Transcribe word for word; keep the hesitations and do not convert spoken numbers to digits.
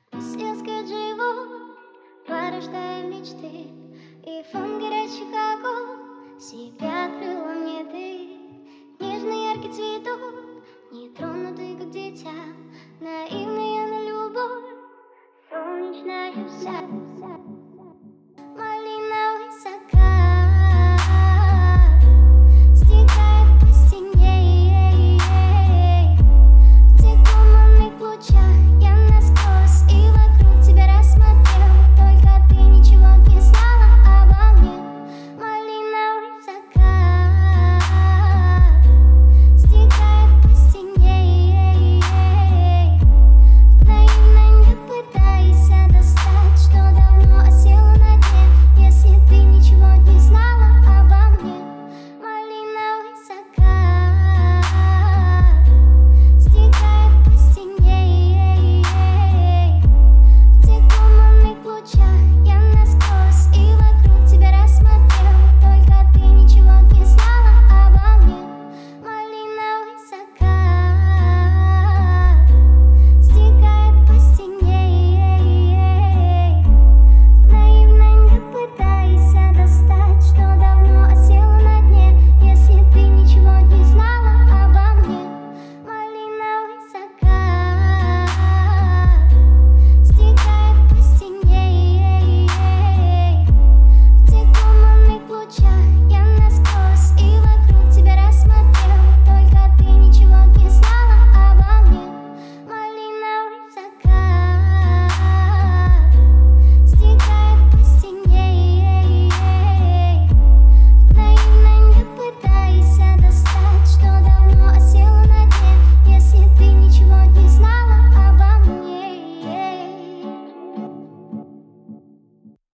Сельский живот, порождая мечты, и фон горячий, как он, себя открыла мне ты. Нежный яркий цветок, нетронутый, как дитя, наивная на любовь, солнечная вся.